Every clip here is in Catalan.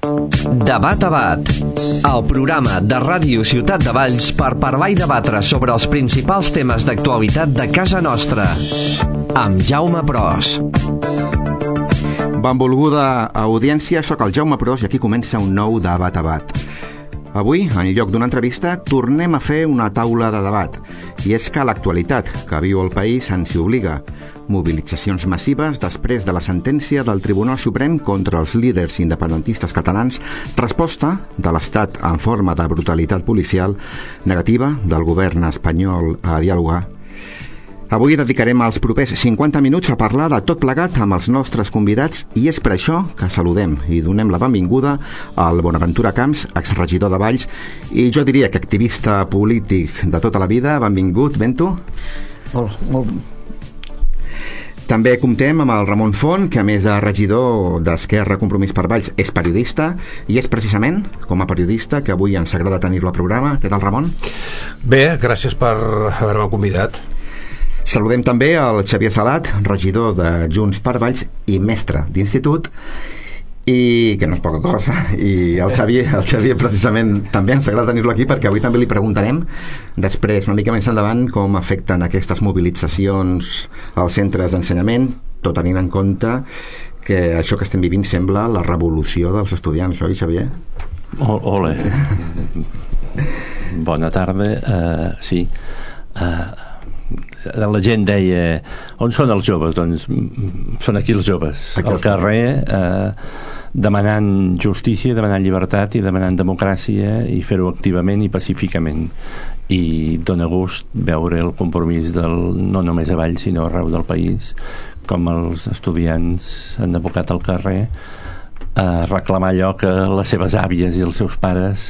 Debat a Bat, el programa de Ràdio Ciutat de Valls per parlar i debatre sobre els principals temes d'actualitat de casa nostra, amb Jaume Pros. Benvolguda audiència, sóc el Jaume Pros i aquí comença un nou Debat a Bat. Avui, en lloc d'una entrevista, tornem a fer una taula de debat. I és que l'actualitat que viu el país ens hi obliga. Mobilitzacions massives després de la sentència del Tribunal Suprem contra els líders independentistes catalans, resposta de l'Estat en forma de brutalitat policial, negativa del govern espanyol a dialogar. Avui dedicarem els propers 50 minuts a parlar de tot plegat amb els nostres convidats i és per això que saludem i donem la benvinguda al Bonaventura Camps, exregidor de Valls i jo diria que activista polític de tota la vida. Benvingut, Bento. Molt. També comptem amb el Ramon Font, que a més de regidor d'Esquerra Compromís per Valls és periodista i és precisament com a periodista que avui ens agrada tenir-lo al programa. Què tal, Ramon? Bé, gràcies per haver-me convidat. Saludem també el Xavier Salat, regidor de Junts per Valls i mestre d'institut, i que no és poca cosa, i el Xavier precisament també ens agrada tenir-lo aquí perquè avui també li preguntarem després, una mica més endavant, com afecten aquestes mobilitzacions als centres d'ensenyament, tot tenint en compte que això que estem vivint sembla la revolució dels estudiants, oi, Xavier? Ole. Bona tarda. Sí. La gent deia, on són els joves? Doncs són aquí els joves, al carrer, demanant justícia, demanant llibertat i demanant democràcia i fer-ho activament i pacíficament. I dona gust veure el compromís no només a Valls sinó arreu del país, com els estudiants han abocat al carrer a reclamar allò que les seves àvies i els seus pares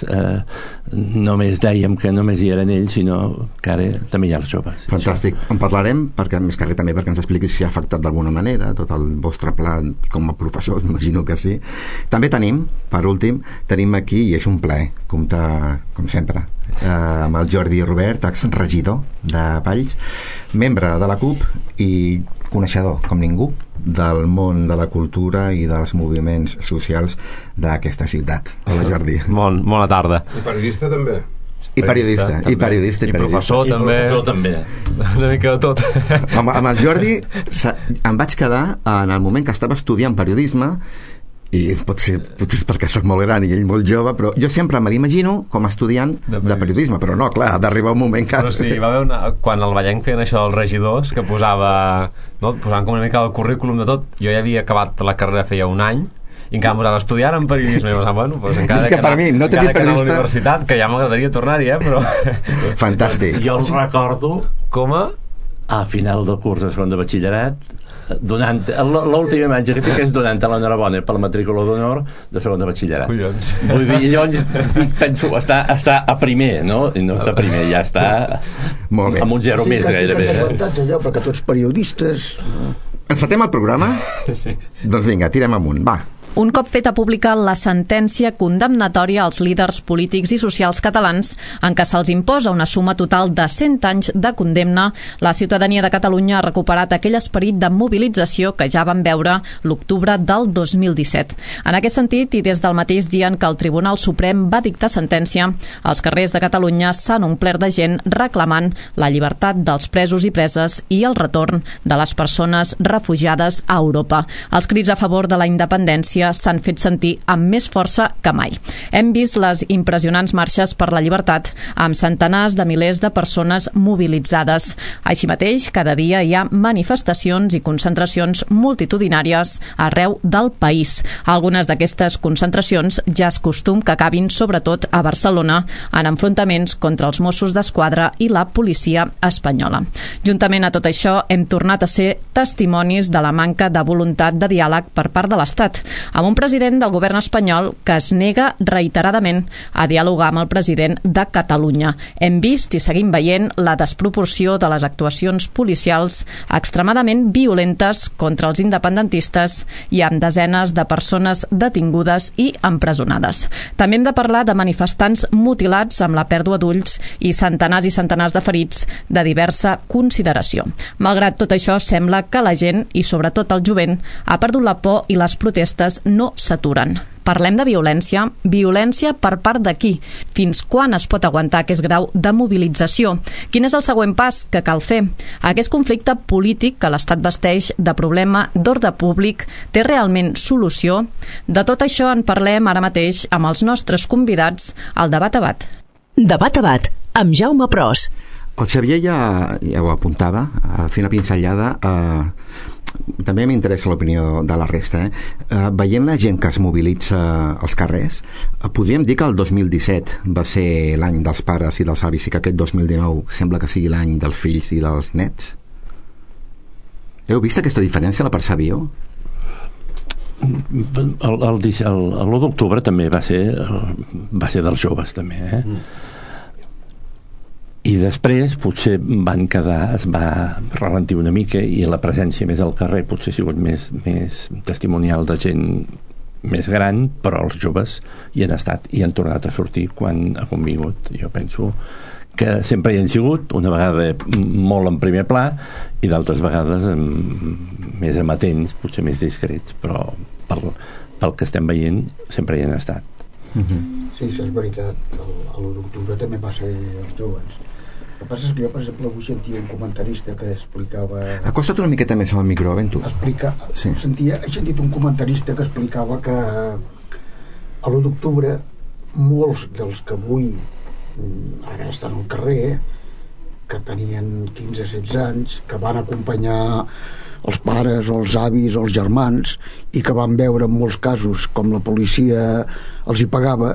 només dèiem que només hi eren ells, sinó que ara també hi ha els joves. Fantàstic, en parlarem perquè més que res també perquè ens expliquis si ha afectat d'alguna manera tot el vostre pla com a professors, m'imagino que sí. També tenim, per últim, aquí, i és un plaer comptar, com sempre, amb el Jordi Robert, exregidor de Valls, membre de la CUP i coneixedor, com ningú, del món de la cultura i dels moviments socials d'aquesta ciutat. Hola, Jordi. Bona tarda. I periodista també. I periodista. I professor també. Una mica de tot. Amb el Jordi em vaig quedar en el moment que estava estudiant periodisme i potser és perquè soc molt gran i ell molt jove, però jo sempre me l'imagino com a estudiant de periodisme, però no, clar, ha d'arribar un moment que... Però sí, va haver quan el Vallenc feien això dels regidors, que posaven com una mica el currículum de tot. Jo ja havia acabat la carrera feia un any i encara em posava estudiant en periodisme i pensava, doncs encara que per mi no t'he dit periodista, a la universitat, que ja m'agradaria tornar-hi, però... Fantàstic. Jo els recordo com a final del curs de segon de batxillerat, l'última imatge que tinc és donant-te l'enhorabona per la matrícula d'honor de segon de batxillerat. Collons. Vull dir, llavors penso, està a primer, no? I no està a primer, ja està amb un zero més gairebé. Sí, allò, perquè tots periodistes... Encetem el programa? Sí. Doncs vinga, tirem amunt, va. Un cop feta pública la sentència condemnatòria als líders polítics i socials catalans en què se'ls imposa una suma total de 100 anys de condemna, la ciutadania de Catalunya ha recuperat aquell esperit de mobilització que ja van veure l'octubre del 2017. En aquest sentit, i des del mateix dia en què el Tribunal Suprem va dictar sentència, els carrers de Catalunya s'han omplert de gent reclamant la llibertat dels presos i preses i el retorn de les persones refugiades a Europa. Els crits a favor de la independència s'han fet sentir amb més força que mai. Hem vist les impressionants marxes per la llibertat amb centenars de milers de persones mobilitzades. Així mateix, cada dia hi ha manifestacions i concentracions multitudinàries arreu del país. Algunes d'aquestes concentracions ja és costum que acabin, sobretot a Barcelona, en enfrontaments contra els Mossos d'Esquadra i la policia espanyola. Juntament a tot això, hem tornat a ser testimonis de la manca de voluntat de diàleg per part de l'Estat, amb un president del govern espanyol que es nega reiteradament a dialogar amb el president de Catalunya. Hem vist i seguim veient la desproporció de les actuacions policials extremadament violentes contra els independentistes i amb desenes de persones detingudes i empresonades. També hem de parlar de manifestants mutilats amb la pèrdua d'ulls i centenars de ferits de diversa consideració. Malgrat tot això, sembla que la gent, i sobretot el jovent, ha perdut la por i les protestes no s'aturen. Parlem de violència. Violència per part de qui? Fins quan es pot aguantar aquest grau de mobilització? Quin és el següent pas que cal fer? Aquest conflicte polític que l'Estat vesteix de problema d'ordre públic té realment solució? De tot això en parlem ara mateix amb els nostres convidats al Debat a Bat. Debat a Bat, amb Jaume Pros. El Xavier ja ho apuntava, fent una pinzellada. També m'interessa l'opinió de la resta. Veient la gent que es mobilitza als carrers, podríem dir que el 2017 va ser l'any dels pares i dels avis i que aquest 2019 sembla que sigui l'any dels fills i dels nets. Heu vist aquesta diferència, la percebiu? L'1 d'octubre també va ser dels joves també, i després potser es va ralentir una mica i la presència més al carrer potser ha sigut més testimonial de gent més gran, però els joves hi han estat i han tornat a sortir quan ha convingut. Jo penso que sempre hi han sigut, una vegada molt en primer pla i d'altres vegades més amatents, potser més discrets, però pel que estem veient sempre hi han estat. Sí, això és veritat. L'1 d'octubre també va ser els joves. El que passa és que jo, per exemple, avui sentia un comentarista que explicava... Acosta't una miqueta més al micro, Ventura. Sí. He sentit un comentarista que explicava que a l'1 d'octubre molts dels que avui ara estan al carrer, que tenien 15-16 anys, que van acompanyar els pares o els avis o els germans i que van veure en molts casos com la policia els hi pagava,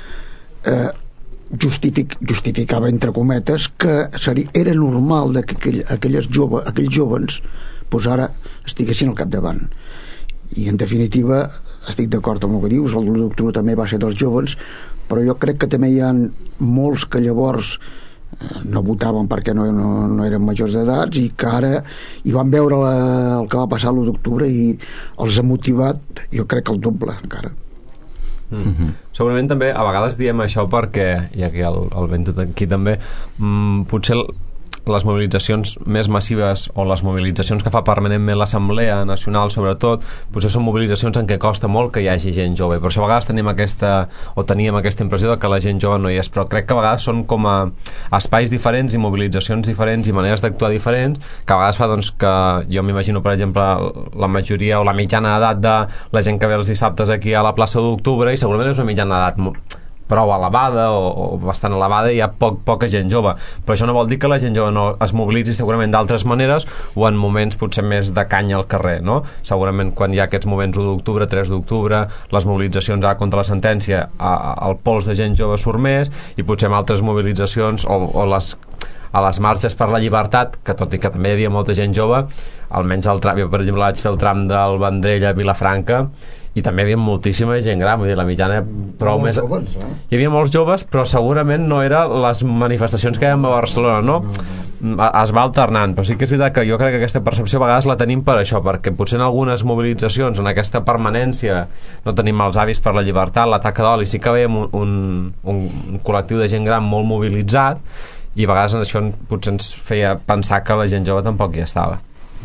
justificava entre cometes que era normal que aquells jóvens doncs ara estiguessin al capdavant. I en definitiva estic d'acord amb el que dius, el 1 d'octubre també va ser dels jóvens, però jo crec que també hi ha molts que llavors no votaven perquè no eren majors d'edats i que ara hi van veure el que va passar l'1 d'octubre i els ha motivat, jo crec que el doble encara. Segurament també a vegades diem això perquè, i aquí el Bento aquí també, potser les mobilitzacions més massives o les mobilitzacions que fa permanentment l'Assemblea Nacional sobretot, potser són mobilitzacions en què costa molt que hi hagi gent jove, per això a vegades teníem aquesta impressió de que la gent jove no hi és, però crec que a vegades són com a espais diferents i mobilitzacions diferents i maneres d'actuar diferents, que a vegades fa doncs que jo m'imagino, per exemple, la majoria o la mitjana d'edat de la gent que ve els dissabtes aquí a la plaça d'Octubre i segurament és una mitjana d'edat prou elevada o bastant elevada i hi ha poca gent jove, però això no vol dir que la gent jove no es mobilitzi segurament d'altres maneres o en moments potser més de canya al carrer, no? Segurament quan hi ha aquests moments 1 d'octubre, 3 d'octubre, les mobilitzacions contra la sentència, el pols de gent jove surt més i potser en altres mobilitzacions o a les marxes per la llibertat, que tot i que també hi havia molta gent jove, almenys el tram, jo per exemple vaig fer el tram del Vendrell a Vilafranca i també hi havia moltíssima gent gran, vull dir, la mitjana prou més... Joves, hi havia molts joves, però segurament no eren les manifestacions que hi ha a Barcelona, no? Es va alternant, però sí que és veritat que jo crec que aquesta percepció a vegades la tenim per això, perquè potser en algunes mobilitzacions, en aquesta permanència, no tenim els avis per la llibertat, l'atac a d'oli, sí que veiem un col·lectiu de gent gran molt mobilitzat i a vegades això potser ens feia pensar que la gent jove tampoc hi estava.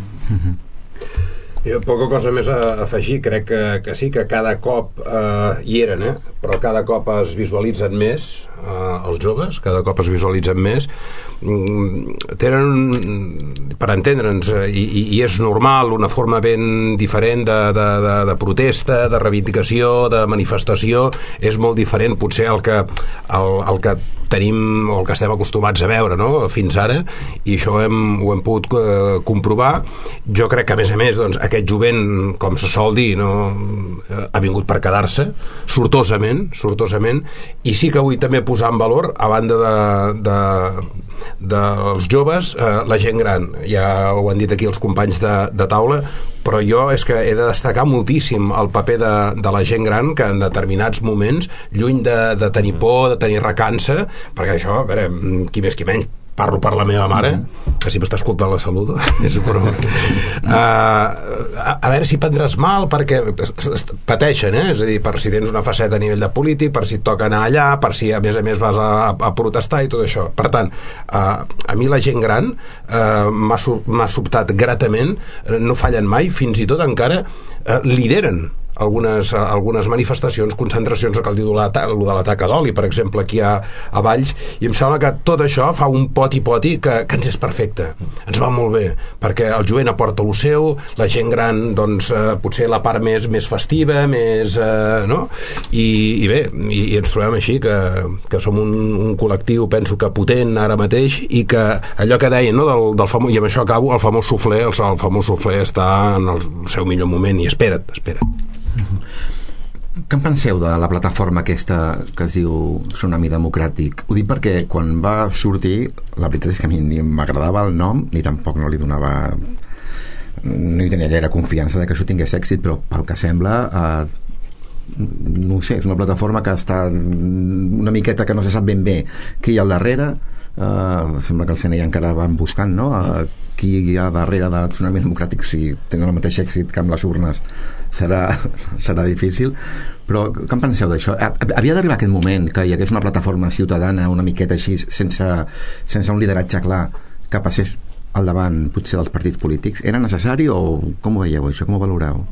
Jo, poca cosa més a afegir, crec que sí, que cada cop hi eren, però cada cop es visualitzen més els joves, cada cop es visualitzen més, tenen, per entendre'ns, i és normal, una forma ben diferent de protesta, de reivindicació, de manifestació, és molt diferent potser el que tenim o el que estem acostumats a veure, no? Fins ara, i això ho hem pogut comprovar. Jo crec que a més doncs, aquest jovent, com se sol dir, no, ha vingut per quedar-se sortosament, i sí que vull també posar en valor, a banda dels joves, la gent gran. Ja ho han dit aquí els companys de taula, però jo és que he de destacar moltíssim el paper de la gent gran, que en determinats moments, lluny de tenir por, de tenir recança, perquè això, a veure, qui més qui menys, parlo per la meva mare, que si m'està escoltant la salut, a veure si prendràs mal, perquè pateixen, és a dir, per si tens una faceta a nivell de polític, per si et toca anar allà, per si a més vas a protestar i tot això. Per tant, a mi la gent gran m'ha sobtat gratament, no fallen mai, fins i tot encara lideren algunes manifestacions, concentracions, el que diu de l'atac a l'oli, per exemple, aquí a Valls, i em sembla que tot això fa un poti-poti que ens és perfecte, ens va molt bé, perquè el jovent aporta el seu, la gent gran, doncs, potser la part més festiva, més... no? I bé, i ens trobem així, que som un col·lectiu, penso que potent ara mateix, i que allò que deien, no, del famós, i amb això acabo, el famós suflé, el famós suflé està en el seu millor moment, i espera't. Què en penseu de la plataforma aquesta que es diu Tsunami Democràtic? Ho dic perquè quan va sortir, la veritat és que a mi ni m'agradava el nom ni tampoc no li donava, no hi tenia gaire confiança de que això tingués èxit, però pel que sembla no ho sé, és una plataforma que està una miqueta que no se sap ben bé qui hi ha al darrere. Sembla que el CNI encara van buscant, no? Qui hi ha darrere del Tsunami Democràtic, si tenen el mateix èxit que amb les urnes serà difícil, però què en penseu d'això? Havia d'arribar aquest moment que hi hagués una plataforma ciutadana una miqueta així, sense un lideratge clar, que passés al davant potser dels partits polítics? Era necessari o com ho veieu això? Com ho valoreu?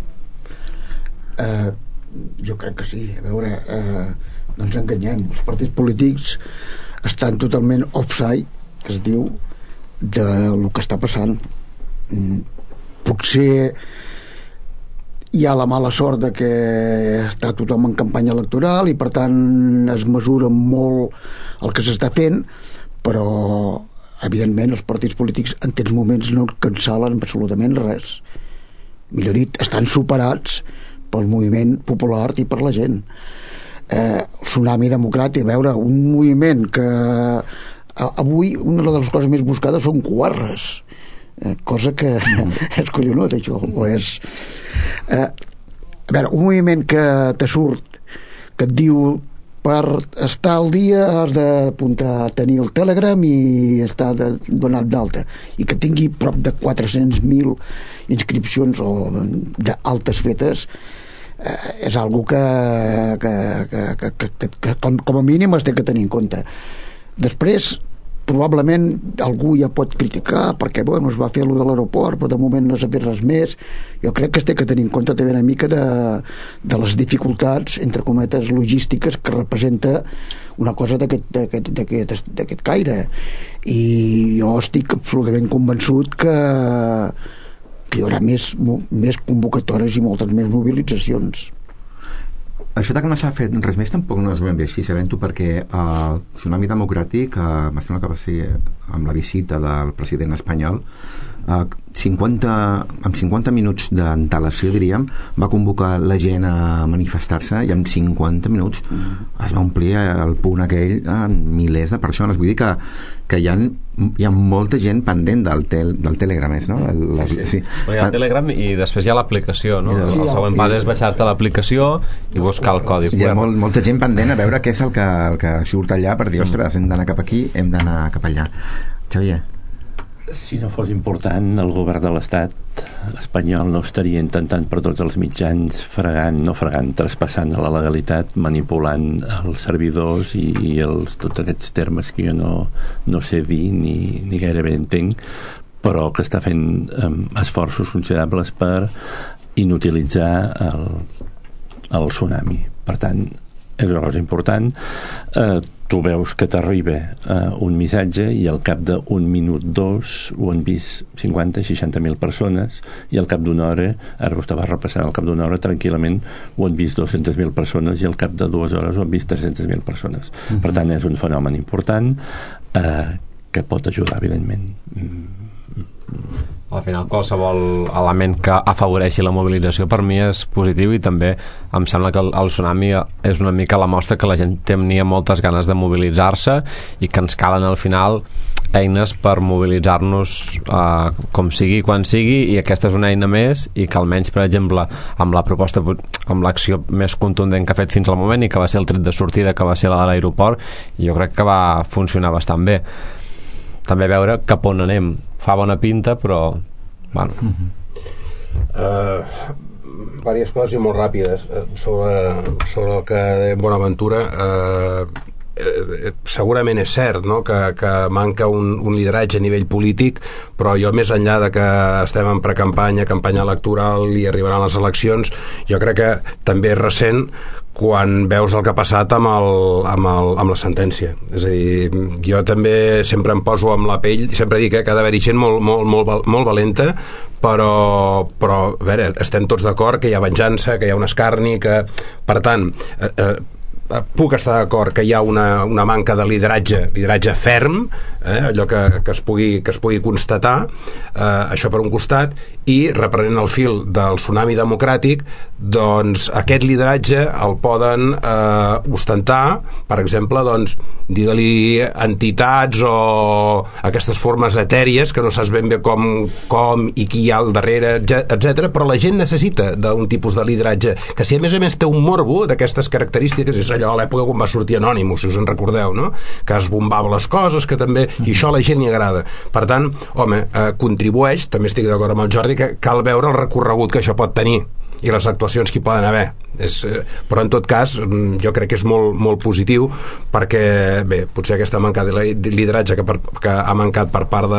Jo crec que sí. A veure, no ens enganyem, els partits polítics estan totalment offside, que es diu, del que està passant. Potser hi ha la mala sort de que està tothom en campanya electoral i per tant es mesura molt el que s'està fent, però evidentment els partits polítics en aquests moments no cancel·len absolutament res. Millor dit, estan superats pel moviment popular i per la gent. Tsunami Democràtic, a veure, un moviment que avui una de les coses més buscades són guarres, cosa que és collonut, això, o és a veure, un moviment que te surt, que et diu per estar al dia has d'apuntar, tenir el Telegram i estar donat d'alta, i que tingui prop de 400.000 inscripcions o d'altes fetes, és algo que com a mínim es té que tenir en compte. Després probablement algú ja pot criticar perquè bueno, es va fer allò de l'aeroport però de moment no s'ha fet res més. Jo crec que es té que tenir en compte també una mica de les dificultats entre cometes logístiques que representa una cosa d'aquest caire, i jo estic absolutament convençut que hi haurà més convocatòries i moltes més mobilitzacions. Això de que no s'ha fet res més tampoc no és ben bé així, sabent-ho, perquè el Tsunami Democràtic em sembla que va ser amb la visita del president espanyol, amb 50 minuts d'antelació, diríem, va convocar la gent a manifestar-se i en 50 minuts es va omplir el punt aquell amb milers de persones. Vull dir que hi ha molta gent pendent del Telegram, no? Sí. Hi ha el Telegram i després hi ha l'aplicació, no? El següent pas és baixar-te l'aplicació i buscar el codi. Hi ha molta gent pendent a veure què és el que surt allà per dir, ostres, hem d'anar cap aquí, hem d'anar cap allà. Xavier? Si no fos important, el govern de l'Estat espanyol no estaria intentant per tots els mitjans traspassant a la legalitat, manipulant els servidors i tots aquests termes que jo no sé dir ni gairebé entenc, però que està fent esforços considerables per inutilitzar el tsunami. Per tant, és una cosa important. Tu veus que t'arriba un missatge i al cap d'un minut, dos, ho han vist 50-60.000 persones, i al cap d'una hora, ara ho estava repassant, al cap d'una hora tranquil·lament ho han vist 200.000 persones i al cap de 2 hores ho han vist 300.000 persones. Per tant, és un fenomen important que pot ajudar, evidentment. Al final qualsevol element que afavoreixi la mobilització per mi és positiu, i també em sembla que el tsunami és una mica la mostra que la gent tenia moltes ganes de mobilitzar-se i que ens calen al final eines per mobilitzar-nos com sigui, quan sigui, i aquesta és una eina més, i que almenys, per exemple, amb la proposta, amb l'acció més contundent que ha fet fins al moment i que va ser el tret de sortida, que va ser la de l'aeroport, jo crec que va funcionar bastant bé. També veure cap on anem. Fa bona pinta, però bueno. Diverses coses i molt ràpides sobre el que deia Bonaventura. segurament és cert, no?, que manca un lideratge a nivell polític, però jo, més enllà de que estem en precampanya, campanya electoral i arribaran les eleccions, jo crec que també és recent quan veus el que ha passat amb la sentència. És a dir, jo també sempre em poso amb la pell, sempre dic que ha d'haver-hi gent molt valenta, però a veure, estem tots d'acord que hi ha venjança, que hi ha un escarni, que, per tant, puc estar d'acord que hi ha una manca de lideratge ferm, allò que es pugui constatar, això per un costat, i reprenent el fil del tsunami democràtic, doncs aquest lideratge el poden ostentar, per exemple, doncs, digue-li entitats o aquestes formes etèries que no saps ben bé com i qui hi ha al darrere, etc. Però la gent necessita d'un tipus de lideratge que, si a més té un morbo d'aquestes característiques, és allò a l'època quan va sortir Anonymous, si us en recordeu, no?, que es bombava les coses, que també, i això a la gent li agrada. Per tant, home, contribueix, també estic d'acord amb el Jordi, que cal veure el recorregut que això pot tenir i les actuacions que hi poden haver. Però en tot cas jo crec que és molt positiu, perquè bé, potser aquesta manca de lideratge que ha mancat per part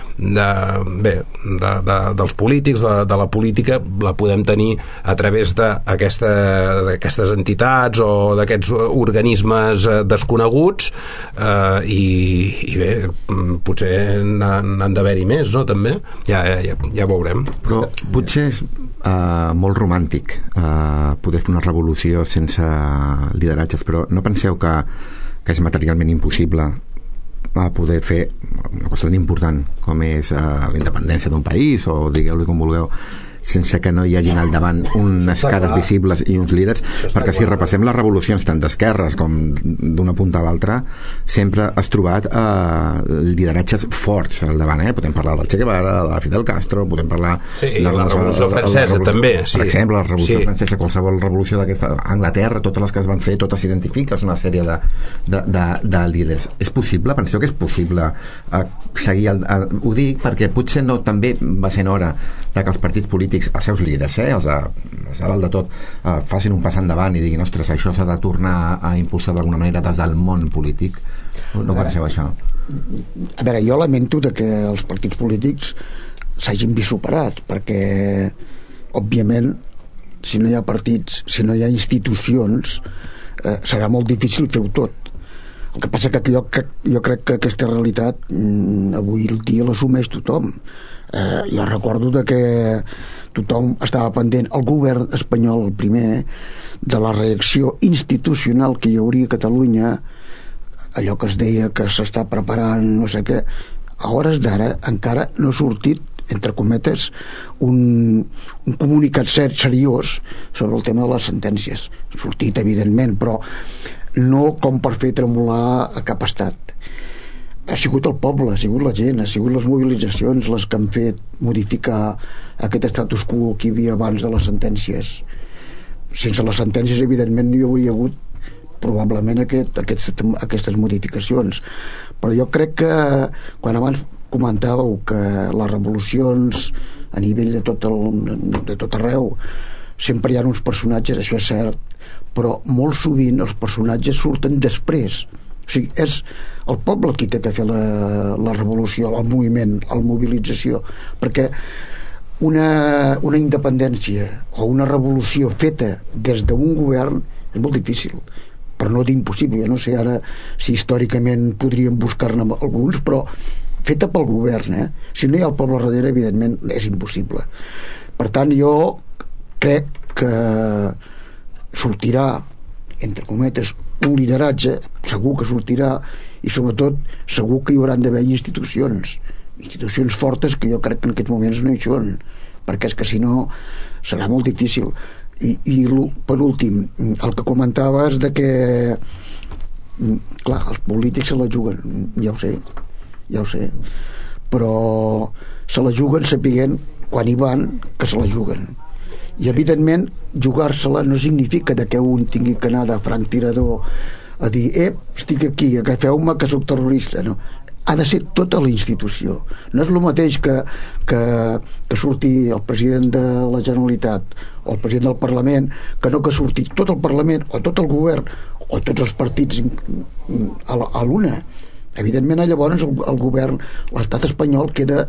dels polítics, de la política, la podem tenir a través d'aquestes entitats o d'aquests organismes desconeguts, i bé, potser n'han d'haver-hi més, no?, també ja veurem. Però potser és molt romàntic poder fer una revolució sense lideratges, però no penseu que és materialment impossible poder fer una cosa tan important com és la independència d'un país, o digueu-li com vulgueu, sense que no hi hagin al davant unes cares visibles i uns líders, perquè si repassem les revolucions tant d'esquerres com d'una punta a l'altra, sempre has trobat lideratges forts al davant, podem parlar del Che Guevara, de Fidel Castro, podem parlar de la Revolució Francesa també, per exemple, la Revolució Francesa, qualsevol revolució d'aquesta, Anglaterra, totes les que es van fer, totes s'identifiquen, és una sèrie de líders. És possible? Penseu que és possible seguir ho dic perquè potser no també va sent hora que els partits polítics, els seus líders, els a dalt de tot, facin un pas endavant i diguin, ostres, això s'ha de tornar a impulsar d'alguna manera des del món polític. No penseu això? A veure, jo lamento que els partits polítics s'hagin vist superats, perquè òbviament si no hi ha partits, si no hi ha institucions, serà molt difícil fer-ho tot. El que passa que jo crec que aquesta realitat avui el dia l'assumeix tothom. Jo recordo que tothom estava pendent, el govern espanyol el primer, de la reacció institucional que hi hauria a Catalunya, allò que es deia que s'està preparant no sé què. A hores d'ara encara no ha sortit, entre cometes, un comunicat seriós sobre el tema de les sentències. Ha sortit, evidentment, però no com per fer tremolar a cap estat. Ha sigut el poble, ha sigut la gent, ha sigut les mobilitzacions les que han fet modificar aquest status quo que hi havia abans de les sentències. Sense les sentències, evidentment, no hi hauria hagut probablement aquestes modificacions. Però jo crec que quan abans comentàveu que les revolucions a nivell de tot arreu sempre hi ha uns personatges, això és cert, però molt sovint els personatges surten després. O sigui, és el poble qui té que fer la revolució, el moviment, la mobilització, perquè una independència o una revolució feta des d'un govern és molt difícil, per no dir impossible. Jo no sé ara si històricament podríem buscar-ne alguns, però feta pel govern, si no hi ha el poble darrere, evidentment és impossible. Per tant, jo crec que sortirà, entre cometes, un lideratge, segur que sortirà, i sobretot segur que hi hauran d'haver institucions fortes, que jo crec que en aquests moments no hi són, perquè és que si no serà molt difícil. I per últim, el que comentaves de que clar, els polítics se la juguen, ja ho sé, però se la juguen sapiguent quan hi van que se la juguen. I evidentment jugar-se-la no significa que un tingui que anar de franc tirador a dir, estic aquí, agafeu-me que soc terrorista. No, ha de ser tota la institució. No és el mateix que surti el president de la Generalitat o el president del Parlament, que no que surti tot el Parlament o tot el govern o tots els partits a l'una. Evidentment, llavors el govern, l'estat espanyol queda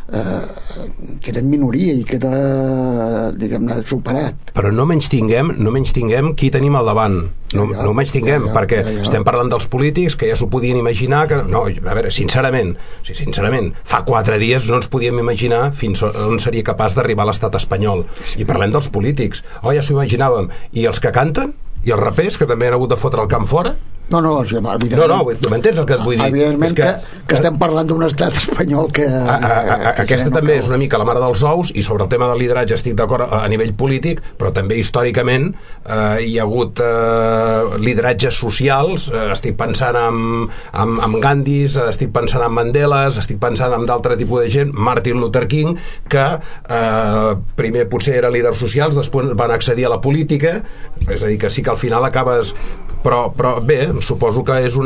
en minoria i queda, diguem-ne, superat. Però no menys tinguem qui tenim al davant. No menys tinguem, perquè estem parlant dels polítics que ja s'ho podien imaginar que... No, a veure, sincerament, fa 4 dies no ens podíem imaginar fins on seria capaç d'arribar l'estat espanyol. I parlem dels polítics. Ja s'ho imaginàvem. I els que canten? I els rapers, que també han hagut de fotre el camp fora? No, evidentment... m'entens el que et vull dir? Evidentment que estem parlant d'un estat espanyol que... Aquesta també és una mica la mare dels ous, i sobre el tema del lideratge estic d'acord a nivell polític, però també històricament hi ha hagut lideratges socials. Estic pensant en Gandhis, estic pensant en Mandeles, estic pensant en d'altre tipus de gent, Martin Luther King, que primer potser eren líders socials, després van accedir a la política, és a dir, que sí que al final acabes... Però bé, suposo que és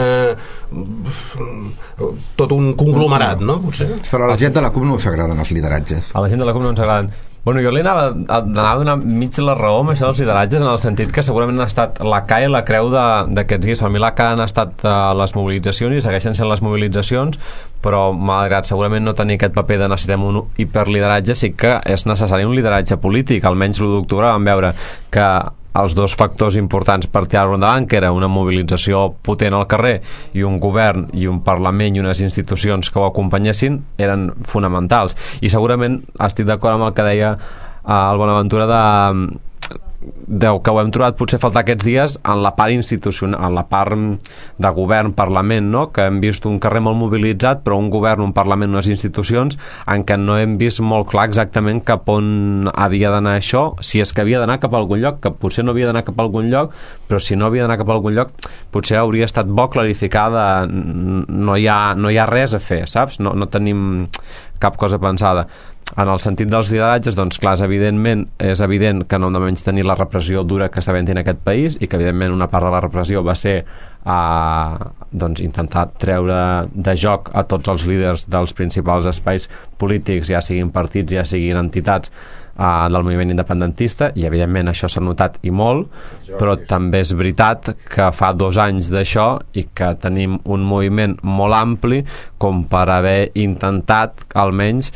tot un conglomerat, no? Potser. Però a la gent de la CUP no us agraden els lideratges. A la gent de la CUP no ens agraden. Bueno, jo li anava a donar mig la raó amb això dels lideratges, en el sentit que segurament han estat la ca i la creu d'aquests dies. A mi la ca han estat les mobilitzacions i segueixen sent les mobilitzacions, però malgrat segurament no tenir aquest paper de necessitem un hiperlideratge, sí que és necessari un lideratge polític. Almenys l'1 d'octubre vam veure que els dos factors importants per tirar-ho endavant, que era una mobilització potent al carrer i un govern i un Parlament i unes institucions que ho acompanyessin, eren fonamentals. I segurament estic d'acord amb el que deia el Bonaventura que ho hem trobat potser faltar aquests dies en la part institucional, en la part de govern, Parlament, no? Que hem vist un carrer molt mobilitzat, però un govern, un Parlament, unes institucions en què no hem vist molt clar exactament cap on havia d'anar això, si és que havia d'anar cap a algun lloc, que potser no havia d'anar cap a algun lloc, però si no havia d'anar cap a algun lloc, potser hauria estat bo clarificar no hi ha res a fer, saps? No tenim cap cosa pensada. En el sentit dels lideratges, doncs clar, és evident que no hem de menys tenir la repressió dura que està havent en aquest país, i que evidentment una part de la repressió va ser doncs intentar treure de joc a tots els líders dels principals espais polítics, ja siguin partits, ja siguin entitats del moviment independentista, i evidentment això s'ha notat i molt, però també és veritat que fa 2 anys d'això i que tenim un moviment molt ampli com per haver intentat almenys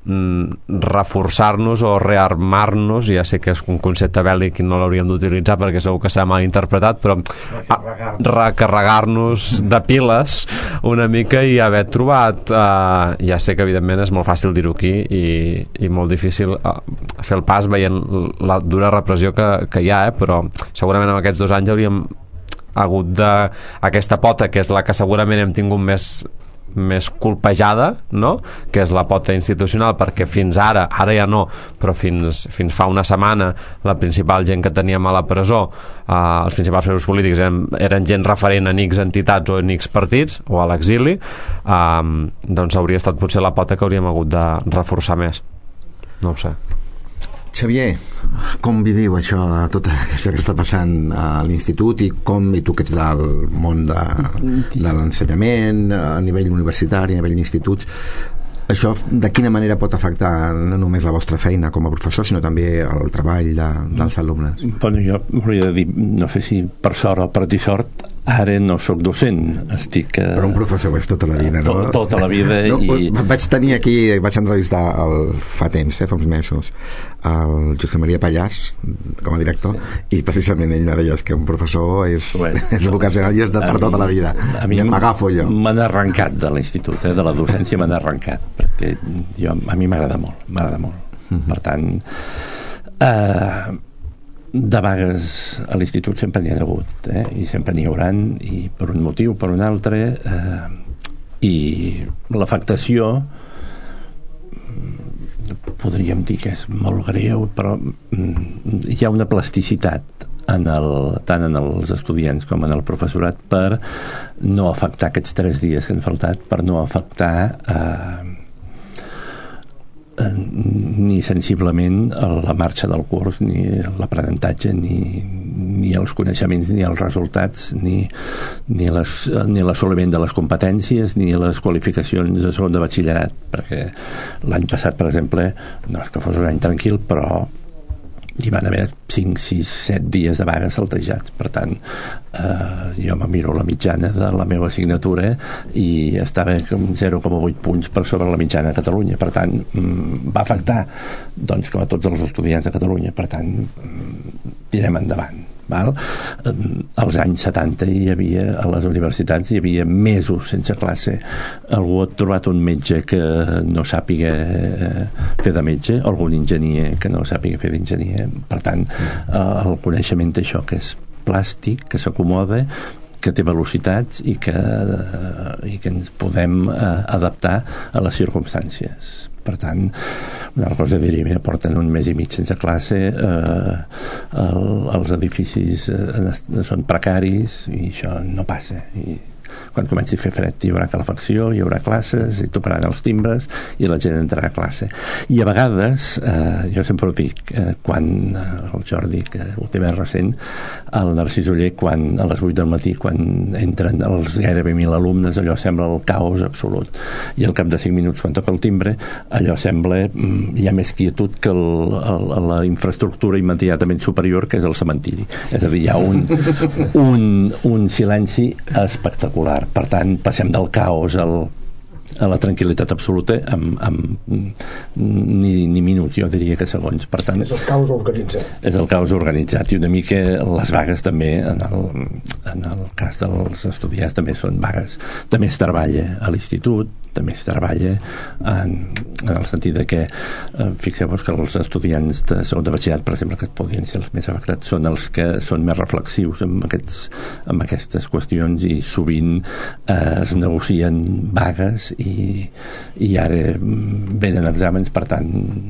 reforçar-nos o rearmar-nos. Ja sé que és un concepte bèl·lic i no l'hauríem d'utilitzar perquè segur que s'ha mal interpretat, però recarregar-nos de piles una mica i haver trobat ja sé que evidentment és molt fàcil dir-ho aquí i molt difícil fer el pas veient la dura repressió que hi ha, però segurament en aquests 2 anys hauríem hagut aquesta pota, que és la que segurament hem tingut més colpejada, no? Que és la pota institucional, perquè fins ara ja no, però fins fa una setmana la principal gent que teníem a la presó, els principals presos polítics eren gent referent a X entitats o a X partits o a l'exili, doncs hauria estat potser la pota que hauríem hagut de reforçar més. No ho sé. Xavier, com viviu això, tot això que està passant a l'institut, i tu que ets del món de l'ensenyament a nivell universitari, a nivell d'instituts, això de quina manera pot afectar no només la vostra feina com a professor, sinó també el treball dels alumnes? Bueno, jo hauria de dir, no sé si per sort o per dissort, ara no sóc docent, estic... Però un professor és tota la vida, no? Tota la vida. Vaig tenir aquí, vaig entrevistar fa temps, fa uns mesos, el Josep Maria Pallàs com a director, i precisament ell me deia que un professor és vocacional i és per tota la vida. M'agafo jo. M'han arrencat de l'institut, de la docència m'han arrencat, perquè a mi m'agrada molt. Per tant, de vagues a l'institut sempre n'hi ha hagut, i sempre n'hi hauran, i per un motiu, per un altre, i l'afectació podríem dir que és molt greu, però hi ha una plasticitat tant en els estudiants com en el professorat per no afectar aquests 3 dies que han faltat, per no afectar ni sensiblement la marxa del curs, ni l'aprenentatge, ni els coneixements, ni els resultats, ni l'assoliment de les competències, ni les qualificacions de segon de batxillerat, perquè l'any passat, per exemple, no és que fos un any tranquil, però hi van haver 5, 6, 7 dies de vaga saltejats. Per tant, jo me miro la mitjana de la meva assignatura i estava com 0,8 punts per sobre la mitjana a Catalunya. Per tant, va afectar, doncs, com a tots els estudiants de Catalunya. Per tant, tirem endavant. Val? Als anys 70 hi havia, a les universitats hi havia mesos sense classe. Algú ha trobat un metge que no sàpiga fer de metge, algun enginyer que no sàpiga fer d'enginyer. Per tant, el coneixement d'això que és plàstic, que s'acomoda, que té velocitats i que ens podem adaptar a les circumstàncies. Per tant, una cosa diria, mira, porten un mes i mig sense classe, els edificis són precaris i això no passa. I quan comenci a fer fred hi haurà calefacció, hi haurà classes, hi tocaran els timbres i la gent entrarà a classe. I a vegades, jo sempre ho dic, quan el Jordi, que ho té més recent, el Narcís Oller, quan a les 8 del matí, quan entren els gairebé 1.000 alumnes, allò sembla el caos absolut. I al cap de 5 minuts, quan toca el timbre, allò sembla, hi ha més quietud que la infraestructura immediatament superior, que és el cementiri. És a dir, hi ha un silenci espectacular. Per tant, passem del caos a la tranquil·litat absoluta ni minuts, jo diria que segons. Per tant, és el caos organitzat. És el caos organitzat, i una mica les vagues també, en el cas dels estudiants, també són vagues. També es treballa a l'institut, també es treballa en el sentit de que fixeu-vos que els estudiants de segon de batxillerat, per exemple, que podrien ser els més afectats, són els que són més reflexius amb aquestes qüestions, i sovint es negocien vagues i ara venen exàmens. Per tant,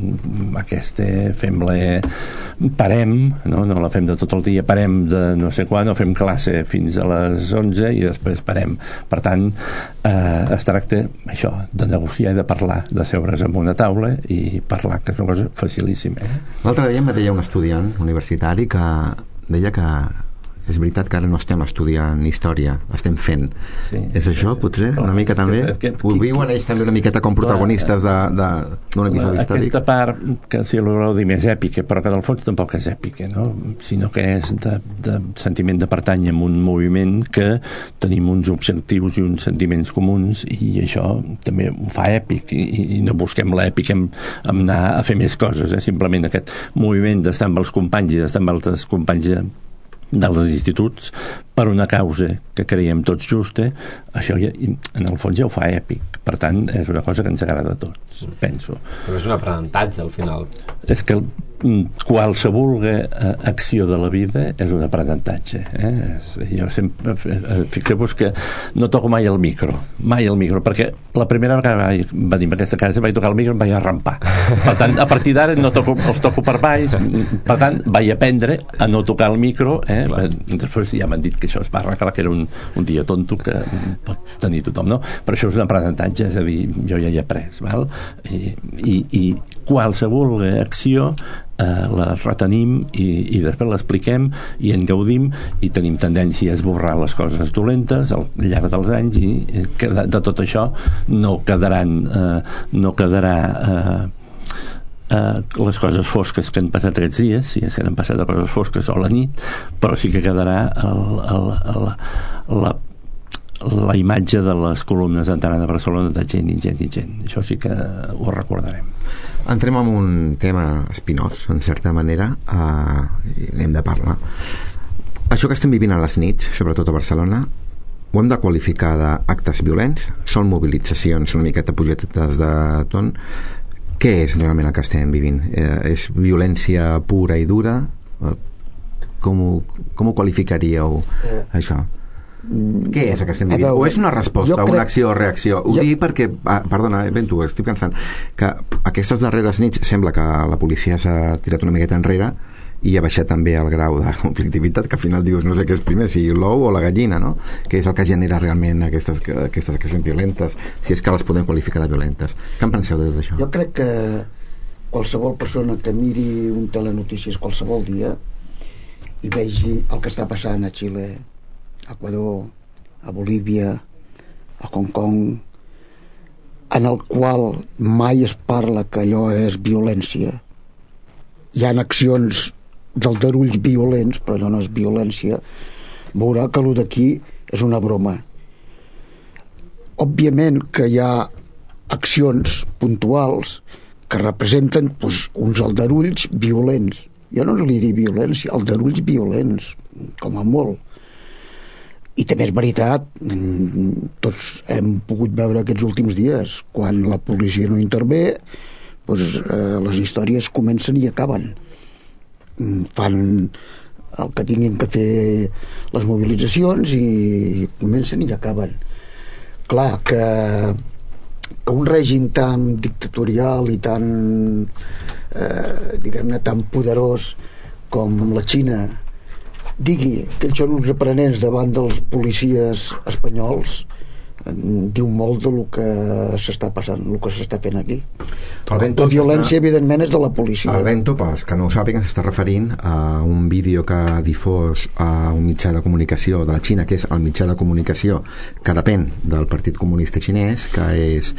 parem, no la fem de tot el dia, parem de no sé quan, o fem classe fins a les 11 i després parem. Per tant, es tracta això, de negociar i de parlar, de seure's en una taula i parlar, que és una cosa facilíssima. L'altre dia em deia un estudiant universitari que deia que és veritat que ara no estem estudiant història, estem fent. Sí, és això, potser? Una mica també? Ho viuen ells també una miqueta com protagonistes d'un episodi històric? Aquesta part, que si l'haureu dir més èpica, però que en el fons tampoc és èpica, no? Sinó que és de sentiment de pertànyer a un moviment, que tenim uns objectius i uns sentiments comuns, i això també ho fa èpic, i no busquem l'èpic en anar a fer més coses, simplement aquest moviment d'estar amb els companys i d'estar amb altres companys dels instituts per una causa que creiem tots justa, això ja, en el fons ja ho fa èpic. Per tant, és una cosa que ens agrada a tots, penso. Però és un aprenentatge al final. És que qualsevol acció de la vida és un aprenentatge. Jo sempre, fixeu-vos que no toco mai el micro, perquè la primera vegada que vaig venir a aquesta casa vaig tocar el micro i em vaig arrampar. Per tant, a partir d'ara els toco per baix. Per tant, vaig aprendre a no tocar el micro. Després ja m'han dit que això es va arreglar, que era un dia tonto que pot tenir tothom, no? Però això és un aprenentatge, és a dir, jo ja hi he après, val? I qualsevol acció la retenim i després l'expliquem i en gaudim, i tenim tendència a esborrar les coses dolentes al llarg dels anys, i de tot això no quedarà les coses fosques que han passat aquests dies, si és que han passat de coses fosques o la nit, però sí que quedarà la imatge de les columnes entrant a Barcelona de gent i gent i gent. Això sí que ho recordarem. Entrem en un tema espinós, en certa manera, i n'hem de parlar. Això que estem vivint a les nits, sobretot a Barcelona, ho hem de qualificar d'actes violents? Són mobilitzacions una miqueta pugetes de ton? Què és realment el que estem vivint? És violència pura i dura? Com ho qualificaríeu, això? Què és el que estem vivint? O és una resposta, una acció o reacció? Ho dic perquè, perdona, ben tu, estic pensant que aquestes darreres nits sembla que la policia s'ha tirat una miqueta enrere i ha baixat també el grau de conflictivitat, que al final dius, no sé què és primer, si l'ou o la gallina, no? Què és el que genera realment aquestes accions violentes, si és que les podem qualificar de violentes. Què en penseu de tot això? Jo crec que qualsevol persona que miri un telenotícies qualsevol dia i vegi el que està passant a Xile, a Equador, a Bolívia, a Hong Kong, en el qual mai es parla que allò és violència. Hi ha accions d'aldarulls violents, però allò no és violència. veurà que el d'aquí és una broma. Òbviament que hi ha accions puntuals que representen uns aldarulls violents. Jo no li diria violència, aldarulls violents, com a molt. I també és veritat, tots hem pogut veure aquests últims dies, quan la policia no intervé, les històries comencen i acaben. Fan el que tinguin que fer les mobilitzacions i comencen i acaben. Clar, que un règim tan dictatorial i tan diguem-ne tan poderós com la Xina digui que ells són uns aprenents davant dels policies espanyols, diu molt del que s'està passant, el que s'està fent aquí. La violència evidentment és de la policia. El Vento, pels que no ho sàpiguen, s'està referint a un vídeo que ha difós a un mitjà de comunicació de la Xina, que és el mitjà de comunicació que depèn del Partit Comunista Xinès, que és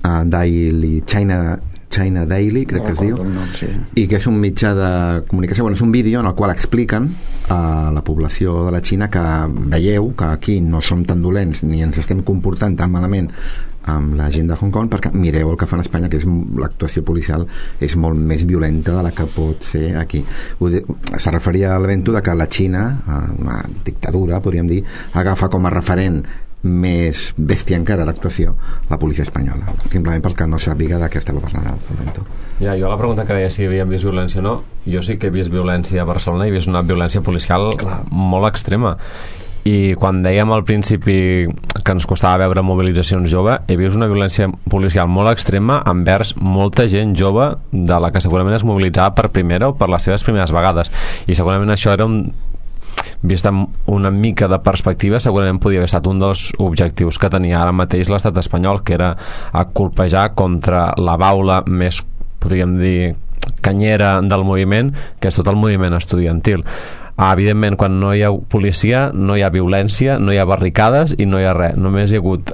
China Daily, crec que es diu, i que és un mitjà de comunicació, és un vídeo en el qual expliquen a la població de la Xina que veieu que aquí no som tan dolents ni ens estem comportant tan malament amb la gent de Hong Kong, perquè mireu el que fan a Espanya, que és l'actuació policial és molt més violenta de la que pot ser aquí. Se referia al Vento de que la Xina, una dictadura podríem dir, agafa com a referent més bèstia encara d'actuació la policia espanyola, simplement pel que no sàpiga de què estava parlant el Vento. Ja, jo la pregunta que deia si havíem vist violència o no, jo sí que he vist violència a Barcelona i he vist una violència policial molt extrema, i quan dèiem al principi que ens costava veure mobilitzacions jove, he vist una violència policial molt extrema envers molta gent jove de la que segurament es mobilitzava per primera o per les seves primeres vegades, i segurament això era vist amb una mica de perspectiva, segurament podia haver estat un dels objectius que tenia ara mateix l'estat espanyol, que era colpejar contra la baula més, podríem dir, canyera del moviment, que és tot el moviment estudiantil. Evidentment, quan no hi ha policia no hi ha violència, no hi ha barricades i no hi ha res, només hi ha hagut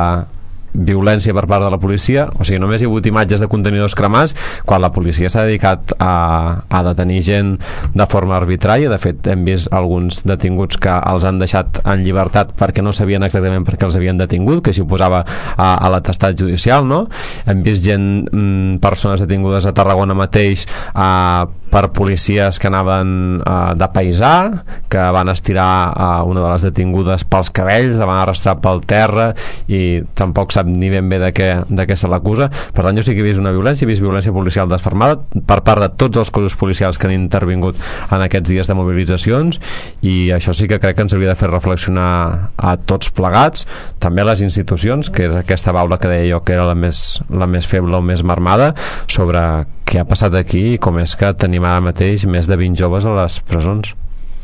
violència per part de la policia, o sigui, només hi ha hagut imatges de contenidors cremats quan la policia s'ha dedicat a detenir gent de forma arbitrària. De fet, hem vist alguns detinguts que els han deixat en llibertat perquè no sabien exactament per què els havien detingut, que s'hi oposava a l'atestat judicial, no? Hem vist persones detingudes a Tarragona mateix per policies que anaven de paisà, que van estirar una de les detingudes pels cabells, la van arrastrar pel terra i tampoc sap ni ben bé de què se l'acusa. Per tant, jo sí que he vist una violència, he vist violència policial desfermada per part de tots els cossos policials que han intervingut en aquests dies de mobilitzacions, i això sí que crec que ens hauria de fer reflexionar a tots plegats, també a les institucions, que és aquesta baula que deia jo que era la més feble o més marmada, sobre què ha passat aquí i com és que tenim ara mateix més de 20 joves a les presons.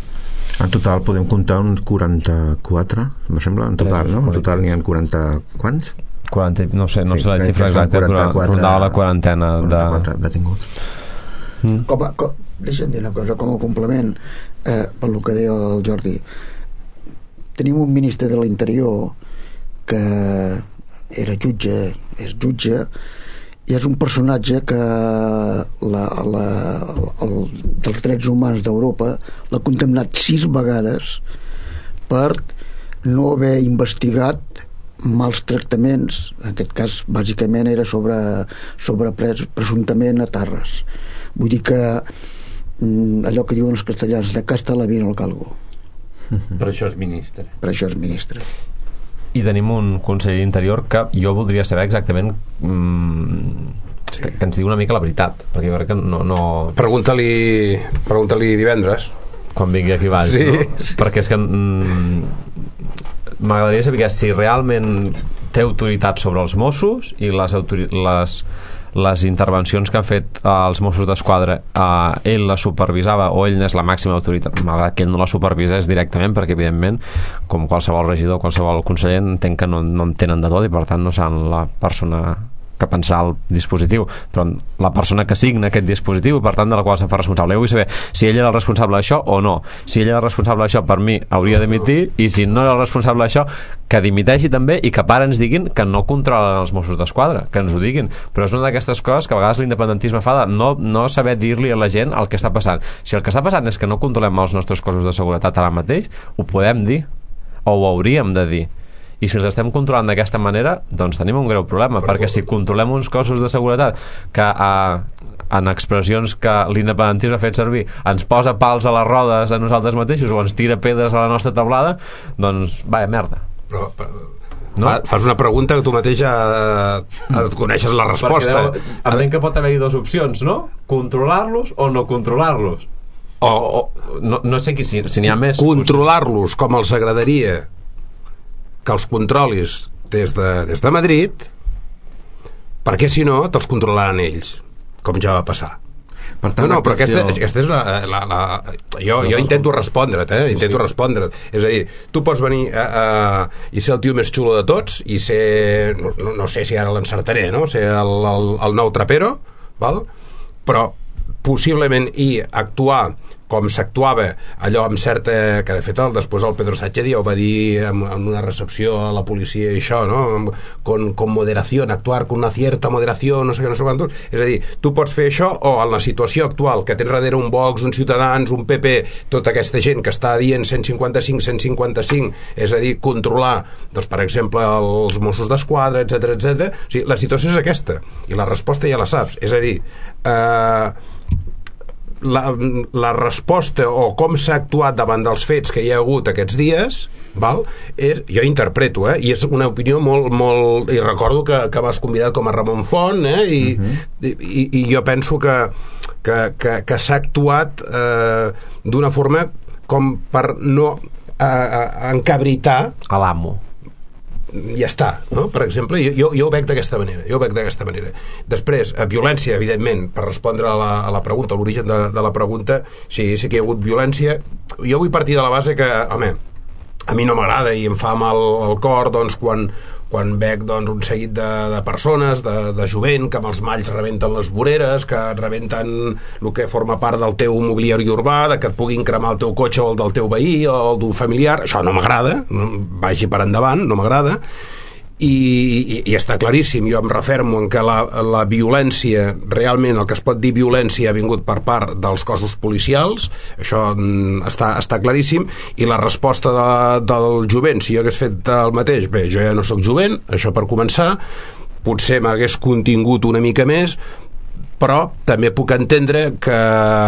En total podem comptar uns 44, me sembla, en total, no? En total n'hi ha 40... quants? 40, no sé la xifra exacta, però rondava la quarantena 44 detinguts. Deixa'm dir una cosa com a complement per lo que deia el Jordi. Tenim un ministre de l'Interior que era jutge, és jutge, i és un personatge que dels drets humans d'Europa l'ha condemnat 6 vegades per no haver investigat mals tractaments. En aquest cas bàsicament era sobre presumptament atarres. Vull dir que allò que diuen els castellans, de casta la vino al calvo. Per això és ministre. I tenim un conseller d'Interior que jo voldria saber exactament que ens digui una mica la veritat, perquè jo crec que no... Pregunta-li divendres quan vingui aquí baix, sí, no? Sí. Perquè és que m'agradaria saber si realment té autoritat sobre els Mossos i les intervencions que han fet els Mossos d'Esquadra, ell la supervisava o ell n'és la màxima autoritat, malgrat que ell no la supervisés directament, perquè evidentment com qualsevol regidor, qualsevol conseller, entenc que no en tenen de tot i per tant no seran la persona que pensar el dispositiu, però la persona que signa aquest dispositiu, per tant de la qual se fa responsable. Jo vull saber si ell era el responsable d'això o no. Si ell era el responsable d'això, per mi hauria d'emitir, i si no era el responsable d'això, que dimiteixi també, i que ara ens diguin que no controlen els Mossos d'Esquadra, que ens ho diguin. Però és una d'aquestes coses que a vegades l'independentisme fa de no saber dir-li a la gent el que està passant. Si el que està passant és que no controlem els nostres cossos de seguretat ara mateix, ho podem dir, o ho hauríem de dir. I si els estem controlant d'aquesta manera, doncs tenim un greu problema, perquè si controlem uns cossos de seguretat que en expressions que l'independentisme ha fet servir ens posa pals a les rodes a nosaltres mateixos o ens tira pedres a la nostra taulada, doncs vaya merda. Però no? Fas una pregunta que tu mateix coneixes la resposta. Entenc que pot haver-hi dues opcions, no? Controlar-los o no controlar-los. No sé si n'hi ha més. Controlar-los com els agradaria que els controlis des de Madrid, perquè si no te'ls controlaran ells, com ja va passar. Per tant, no, però aquesta és jo intento respondre't, intento respondre't. És a dir, tu pots venir i ser el tio més xulo de tots i ser, no sé si ara l'encertaré, no? Ser el nou trapero, val? Però possiblement actuar com s'actuava allò amb certa, que de fet després el Pedro Sánchez ja ho va dir en una recepció a la policia i això, no? Con moderació, actuar con una cierta moderació, no sé què, no sé quantos. És a dir, tu pots fer això o en la situació actual que tens darrere un Vox, un Ciutadans, un PP, tota aquesta gent que està dient 155, és a dir, controlar, doncs, per exemple, els Mossos d'Esquadra, etc. O sigui, la situació és aquesta i la resposta ja la saps. És a dir, la resposta o com s'ha actuat davant dels fets que hi ha hagut aquests dies, val? Jo interpreto, i és una opinió molt i recordo que m'has convidat com a Ramon Font, i jo penso que s'ha actuat d'una forma com per no encabritar a l'amo. Ja està, no? Per exemple, jo ho veig d'aquesta manera. Després, violència, evidentment, per respondre a la pregunta, a l'origen de la pregunta, sí que hi ha hagut violència. Jo vull partir de la base que, home, a mi no m'agrada i em fa mal el cor, doncs, quan veig, doncs, un seguit de persones, de jovent, que amb els malls rebenten les voreres, que rebenten el que forma part del teu mobiliari urbà, que et puguin cremar el teu cotxe o el del teu veí o el d'un familiar. Això no m'agrada, vagi per endavant, no m'agrada. I està claríssim, jo em refermo en que la violència, realment el que es pot dir violència ha vingut per part dels cossos policials, això està claríssim, i la resposta del jovent, si jo hagués fet el mateix, bé, jo ja no sóc jovent, això per començar, potser m'hagués contingut una mica més, però també puc entendre que,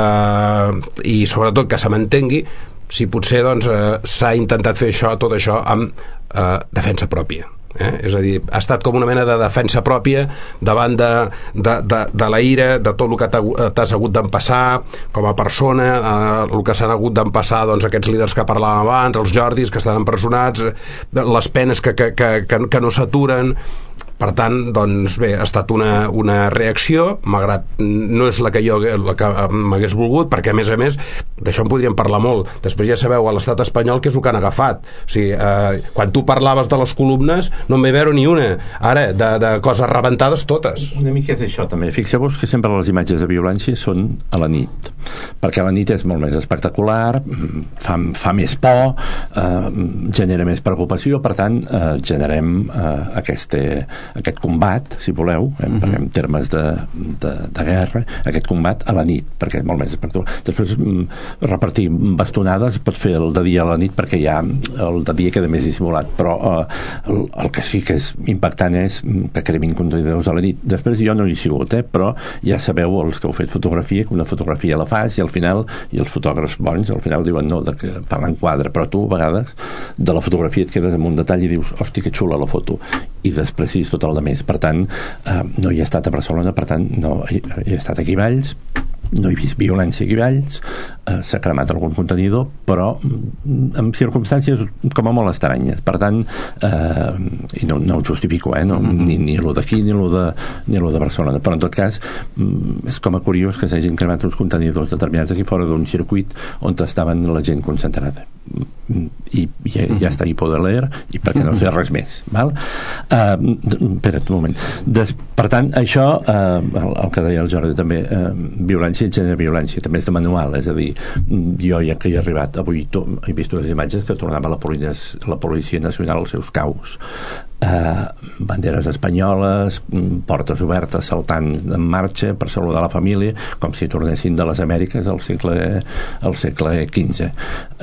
i sobretot que se m'entengui, si potser doncs s'ha intentat fer tot això amb defensa pròpia. És a dir, ha estat com una mena de defensa pròpia davant de la ira, de tot el que t'has hagut d'empassar com a persona, el que s'han hagut d'empassar, doncs, aquests líders que parlàvem abans, els Jordis que estan empresonats, les penes que no s'aturen. Per tant, doncs bé, ha estat una reacció, malgrat no és la que m'hagués volgut, perquè a més d'això en podríem parlar molt. Després ja sabeu a l'estat espanyol què és el que han agafat. O sigui, quan tu parlaves de les columnes no en ve veure ni una, ara de coses rebentades totes. Una mica és això també. Fixeu-vos que sempre les imatges de violència són a la nit, perquè a la nit és molt més espectacular, fa més por, genera més preocupació, per tant generem aquest combat, si voleu, en termes de guerra, aquest combat a la nit, perquè és molt més espectacular. Després, repartir bastonades pot fer el de dia a la nit, perquè ja el de dia queda més dissimulat, però el que sí que és impactant és que cremin contenidors a la nit. Després jo no hi he sigut, però ja sabeu, els que heu fet fotografia, que una fotografia la fas i al final, i els fotògrafs bons al final diuen no, que fan l'enquadre, però tu a vegades de la fotografia et quedes amb un detall i dius, hosti, que xula la foto, i després sí, tot el de més. Per tant, no hi he estat a Barcelona, per tant no he estat aquí a Valls, no he vist violència aquí Valls, s'ha cremat algun contenidor, però en circumstàncies com a molt estranyes. Per tant, i no ho justifico, ni lo d'aquí ni lo de Barcelona, però en tot cas és com a curiós que s'hagin cremat uns contenidors determinats aquí fora d'un circuit on estaven la gent concentrada, i ja està hi poder leer, i perquè no sé res més, val? Espera't un moment. Per tant, això, el que deia el Jordi també, violència i genera violència, també és de manual, és a dir, jo ja que he arribat avui he vist unes imatges que tornava la Policia Nacional als seus caus, banderes espanyoles, portes obertes, saltant en marxa per saludar la família, com si tornessin de les Amèriques al segle XV.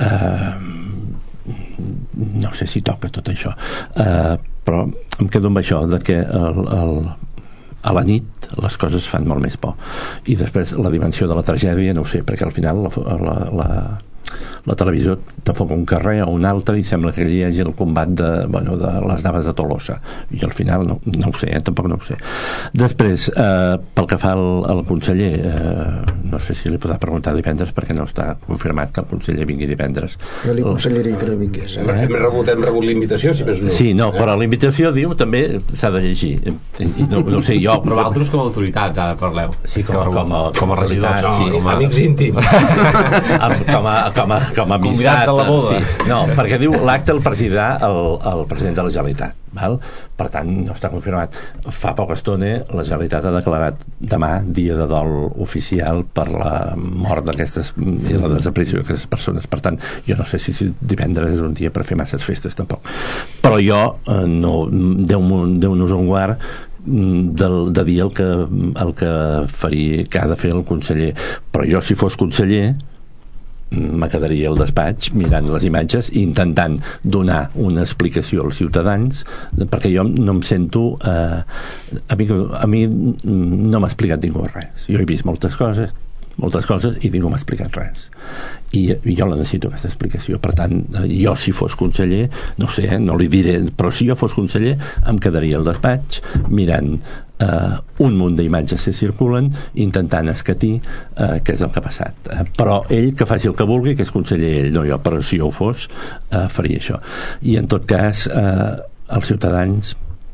No sé si toca tot això, però em quedo amb això de que a la nit les coses fan molt més por, i després la dimensió de la tragèdia no ho sé, perquè al final la televisió t'enfoca un carrer o un altre i sembla que hi hagi el combat de les naves de Tolosa, i al final no ho sé, tampoc no ho sé. Després, pel que fa al conseller, no sé si li podrà preguntar divendres, perquè no està confirmat que el conseller vingui divendres. Jo li aconsellaria que no vingués. Hem rebut l'invitació, si més no. Sí, no, però la invitació diu també s'ha de llegir, no sé, jo... Però vosaltres com a autoritats ara parleu. Sí, com a regidors, sí, com a amics íntims. Com a amistat, sí. No, perquè diu l'acte el presidirà el president de la Generalitat, val? Per tant no està confirmat. Fa poca estona la Generalitat ha declarat demà dia de dol oficial per la mort d'aquestes i la desaparició d'aquestes persones. Per tant, jo no sé si divendres és un dia per fer masses festes, tampoc. Però jo Déu-nos en guard de dir el que faria, que ha de fer el conseller. Però jo, si fos conseller, me quedaria al despatx mirant les imatges i intentant donar una explicació als ciutadans, perquè jo no em sento a mi no m'ha explicat ningú res. Jo he vist moltes coses i ningú m'ha explicat res, i jo la necessito, aquesta explicació. Per tant, jo si fos conseller, no sé, no li diré, però si jo fos conseller em quedaria al despatx mirant un munt d'imatges que circulen, intentant escatir què és el que ha passat. Però ell que faci el que vulgui, que és conseller ell, no jo, però si jo ho fos faria això. I en tot cas els ciutadans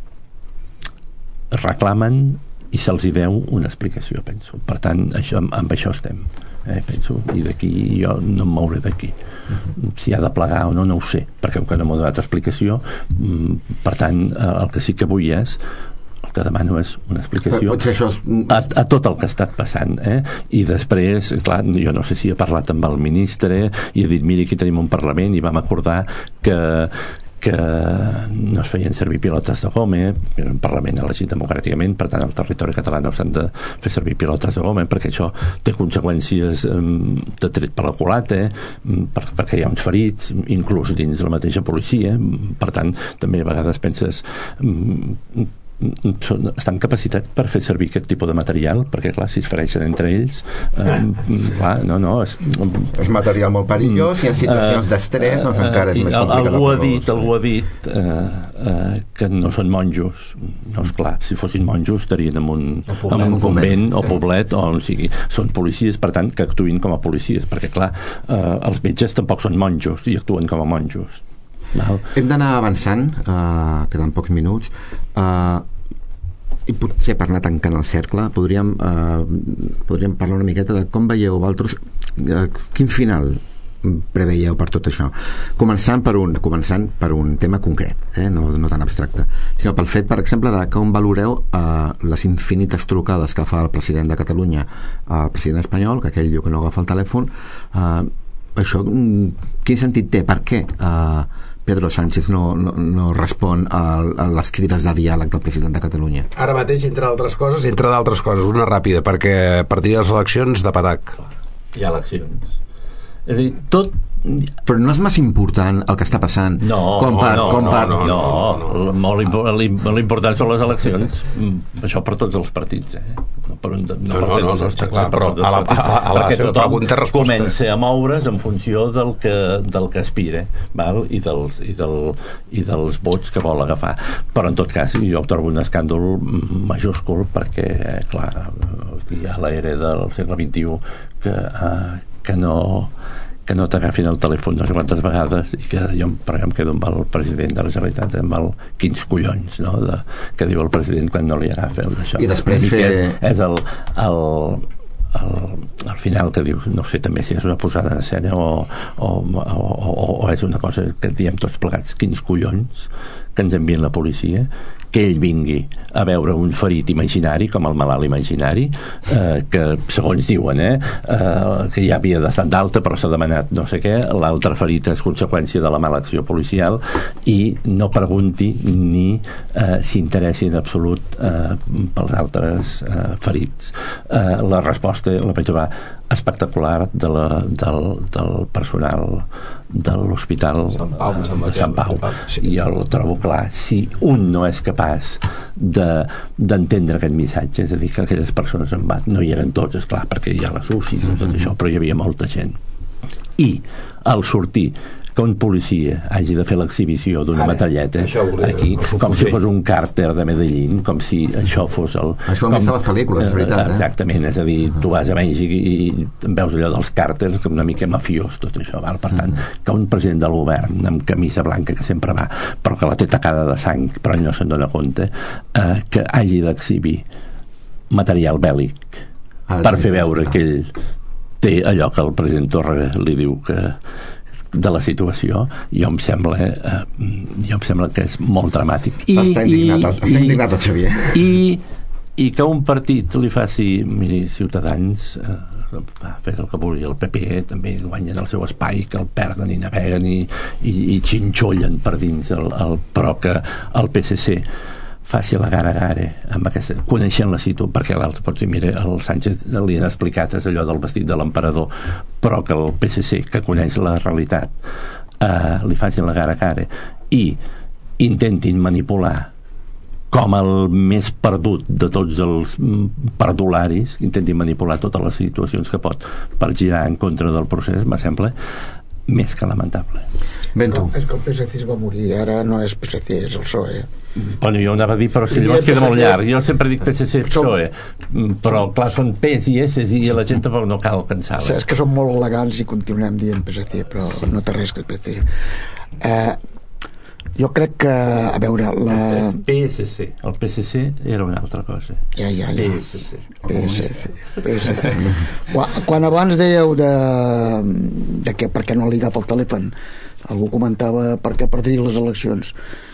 reclamen i se'ls hi deu una explicació, penso. Per tant, amb això estem, penso, i d'aquí jo no em mouré d'aquí. Si ha de plegar o no ho sé, perquè que no m'ha donat explicació. Per tant, el que sí que vull és, el que demano és una explicació a tot el que ha estat passant, i després, clar, jo no sé si he parlat amb el ministre i he dit, mira, aquí tenim un Parlament i vam acordar que no es feien servir pilotes de goma, un Parlament elegit democràticament, per tant al territori català no s'han de fer servir pilotes de goma, perquè això té conseqüències de tret per la culata, perquè hi ha uns ferits, inclús dins la mateixa policia. Per tant, també a vegades penses estan capacitats per fer servir aquest tipus de material, perquè clar, si es fereixen entre ells, clar, és material molt perillós, i en situacions d'estrès doncs encara és més complicat. Algú ha dit que no són monjos. No, esclar, si fossin monjos estarien en un convent o poblet o on sigui. Són policies, per tant, que actuïn com a policies, perquè clar, els metges tampoc són monjos i actuen com a monjos. Hem d'anar avançant, queden pocs minuts, i potser per anar tancant el cercle podríem parlar una miqueta de com veieu vosaltres, quin final preveieu per tot això, començant per un tema concret, no tan abstracte, sinó pel fet, per exemple, de com valoreu les infinites trucades que fa el president de Catalunya al president espanyol, que aquell diu que no agafa el telèfon. Això quin sentit té? Per què Pedro Sánchez no respon a les crides de diàleg del president de Catalunya? Ara mateix, entre d'altres coses, una ràpida, perquè per dir les eleccions de patac. Hi ha eleccions. És a dir, tot Però no és massa important el que està passant. No, l'important són les eleccions. Això per tots els partits, no per un, està clar, però a la seva pregunta resposta comença a moure's en funció del que aspira, val? I dels vots que vol agafar. Però en tot cas jo trobo un escàndol majúscul, perquè clar, hi ha l'era del segle XXI que no t'agafin el telèfon no sé quantes vegades, i que jo em quedo amb el president de la Generalitat, amb el quins collons, no?, que diu el president quan no li agafa això. I després és al final que dius, no sé també si és una posada en escena o és una cosa que diem tots plegats, quins collons que ens envien la policia, que ell vingui a veure un ferit imaginari com el malalt imaginari, que segons diuen que ja havia d'estar d'alta però s'ha demanat no sé què, l'altre ferit és conseqüència de la mala acció policial, i no pregunti ni s'interessi en absolut pels altres ferits. La resposta la vaig trobar espectacular del personal de l'Hospital de Sant Pau. I jo el trobo clar. Si un no és capaç d'entendre aquest missatge, és a dir, que aquelles persones en bat, no hi eren tots, esclar, perquè hi ha les UCIs i tot això, però hi havia molta gent. I al sortir que un policia hagi de fer l'exhibició d'una metralleta aquí, com si fos un càrter de Medellín, com si això fos Això a més a les pel·lícules, és veritat. Exactament, és a dir, tu vas a Mèxic i veus allò dels càrters, que una mica mafiós tot això, val? Per tant, que un president del govern amb camisa blanca, que sempre va, però que la té tacada de sang, però ell no se'n dona compte, que hagi d'exhibir material bèl·lic per fer veure que ell té allò que el president Torra li diu que de la situació, jo em sembla que és molt dramàtic. Està indignat el Xavier. I que un partit li faci, miri, Ciutadans va fer el que vulgui, el PP també guanyen el seu espai, que el perden i naveguen i xinxollen per dins però que el PSC faci la gara a gara amb aquesta, coneixent la situació, perquè l'altre pot dir, mira, el Sánchez li han explicat és allò del vestit de l'emperador, però que el PSC, que coneix la realitat, li facin la gara a cara i intentin manipular com el més perdut de tots els perdularis, intentin manipular totes les situacions que pot per girar en contra del procés, me sembla més que lamentable. No, és que el PSC es va morir, ara no és PSC, és el PSOE. Bueno, jo anava a dir, però si llavors queda molt llarg. Jo sempre dic PSC, PSOE, però clar, són P's i S's i la gent tampoc no cal cansar-la. És que són molt elegants i continuem dient PSC, però no té res que PSC. Jo crec que, a veure, PSC, el PSC era una altra cosa. Ja. PSC. Quan abans dèieu de que per què no li agafa el telèfon, algú comentava per què perdria les eleccions,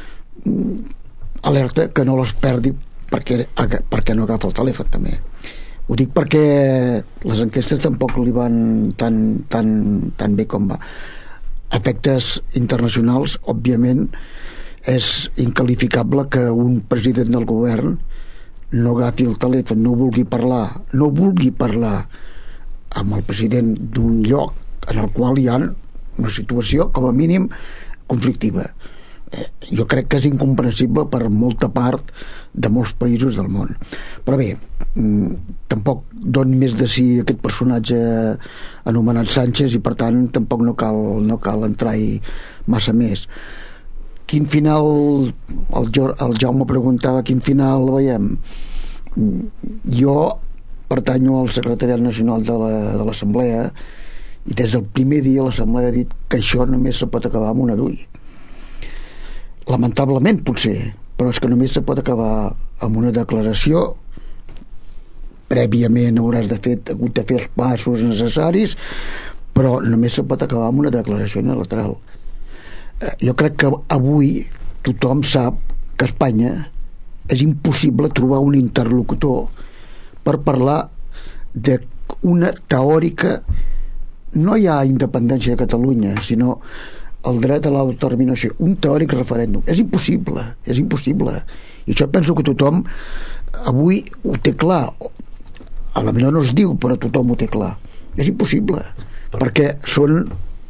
alerta que no les perdi perquè no agafa el telèfon també. Ho dic perquè les enquestes tampoc li van tan bé com va. Efectes internacionals, òbviament és incalificable que un president del govern no agafi el telèfon, no vulgui parlar amb el president d'un lloc en el qual hi ha una situació com a mínim conflictiva. Jo crec que és incomprensible per molta part de molts països del món. Però bé, tampoc doni més de si aquest personatge anomenat Sánchez, i per tant tampoc no cal entrar-hi massa més. Quin final, el Jaume preguntava quin final veiem. Jo pertanyo al Secretariat Nacional de l'Assemblea, i des del primer dia l'Assemblea ha dit que això només se pot acabar amb una d'ull. Lamentablement potser, però és que només se pot acabar amb una declaració. Prèviament hauràs hagut de fer els passos necessaris, però només se pot acabar amb una declaració unilateral. Jo crec que avui tothom sap que a Espanya és impossible trobar un interlocutor per parlar d'una teòrica, no hi ha independència de Catalunya, sinó el dret a l'autodeterminació, un teòric referèndum. És impossible. I això penso que tothom avui ho té clar. A la millor no es diu, però tothom ho té clar. És impossible, perquè són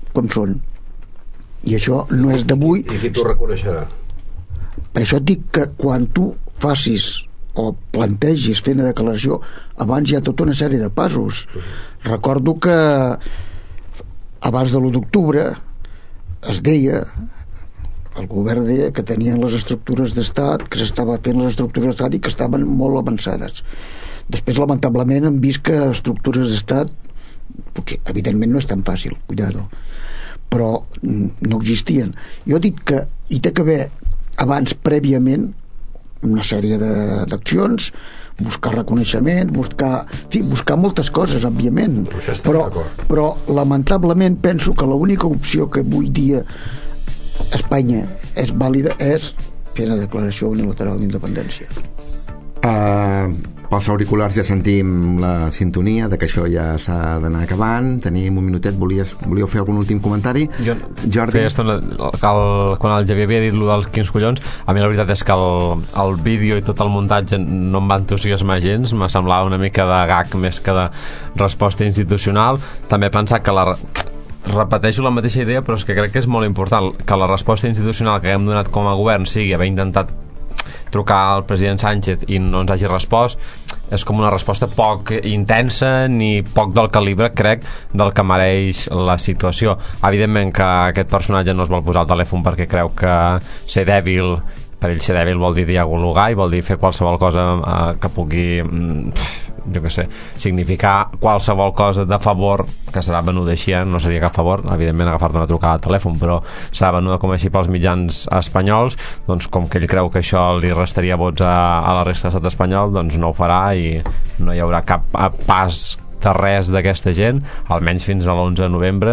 com són, i això no és d'avui. I qui t'ho reconeixerà? Per això et dic que quan tu facis o plantegis fer una declaració, abans hi ha tota una sèrie de passos. Recordo que abans de l'1 d'octubre es deia, el govern deia que tenien les estructures d'estat, que s'estava fent les estructures d'estat i que estaven molt avançades. Després, lamentablement, hem vist que estructures d'estat, potser, evidentment no és tan fàcil, cuidado, però no existien. Jo dic que hi té que haver abans, prèviament, una sèrie d'accions, buscar reconeixement, buscar moltes coses, òbviament, però lamentablement penso que l'única opció que avui dia Espanya és vàlida és fer la declaració unilateral d'independència. Pels auriculars ja sentim la sintonia de que això ja s'ha d'anar acabant. Tenim un minutet. Volíeu fer algun últim comentari? Jordi? Quan el Javier havia dit allò dels quins collons, a mi la veritat és que el vídeo i tot el muntatge no em va entusiasmar gens, me semblava una mica de gag més que de resposta institucional. També pensar que repeteixo la mateixa idea, però és que crec que és molt important que la resposta institucional que hem donat com a govern sigui haver intentat trucar al president Sánchez i no ens hagi respost. És com una resposta poc intensa ni poc del calibre, crec, del que mereix la situació. Evidentment que aquest personatge no es vol posar al telèfon perquè creu que ser dèbil, per ell ser dèbil vol dir dialogar i vol dir fer qualsevol cosa que pugui jo què sé, significar qualsevol cosa de favor, que serà venuda així, no seria cap favor, evidentment agafar-te una trucada de telèfon, però serà venuda com així pels mitjans espanyols. Doncs com que ell creu que això li restaria vots a la resta de l'estat espanyol, doncs no ho farà i no hi haurà cap pas de res d'aquesta gent, almenys fins a l'11 de novembre,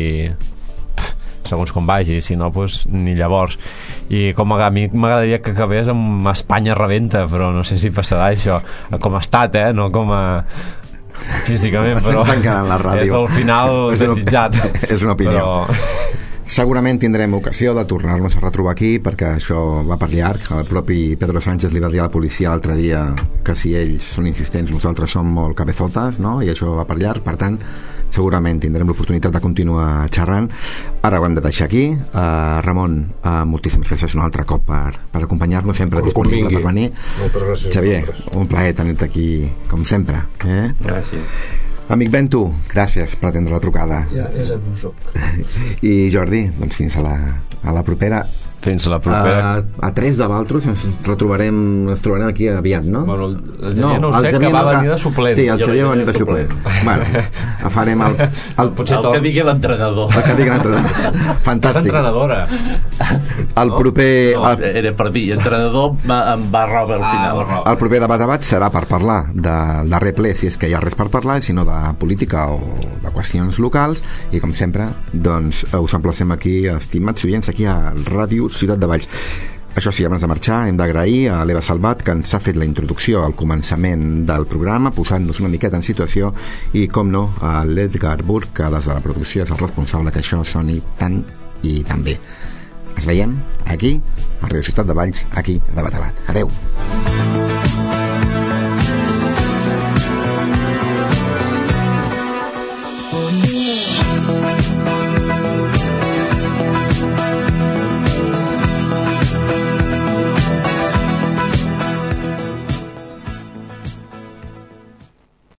segons com vagi, si no, doncs ni llavors. I com a mi m'agradaria que acabés amb Espanya rebenta, però no sé si passarà això com a estat, no com a físicament, però la ràdio. És el final desitjat. És una opinió. Segurament tindrem ocasió de tornar-nos a retrobar aquí, perquè això va per llarg. El propi Pedro Sánchez li va dir a la policia l'altre dia que si ells són insistents nosaltres som molt cabezotes, no? I això va per llarg. Per tant, segurament tindrem l'oportunitat de continuar xerrant. Ara ho hem de deixar aquí. Ramon, moltíssimes gràcies un altre cop per acompanyar-nos, sempre disponible per venir. Moltes gràcies. Xavier, un plaer tenir-te aquí com sempre. Gràcies. Amic Bento, gràcies per atendre la trucada. Ja és el meu soc. I Jordi, doncs fins a la propera. Fins a la propera. A Tres de Valtros ens trobarem aquí aviat, no? Bueno, el Xavier no ho sé, que va venir de suplent. Sí, el Xavier va venir de suplent. Bueno, farem el que digui l'entrenador. El que digui l'entrenador. Fantàstic. És entrenadora. El proper... Era per dir, entrenador em va robar al final. El proper debat serà per parlar del darrer ple, si és que hi ha res per parlar, sinó de política o de qüestions locals, i com sempre, doncs, us emplacem aquí, estimats oients, aquí a Ràdio Ciutat de Valls. Això sí, abans de marxar hem d'agrair a l'Eva Salvat, que ens ha fet la introducció al començament del programa, posant-nos una miqueta en situació, i com no, a l'Edgar Burg, que des de la producció és el responsable que això soni tan i tan bé. Ens veiem aquí a Ràdio Ciutat de Valls, aquí a Debat. Adeu.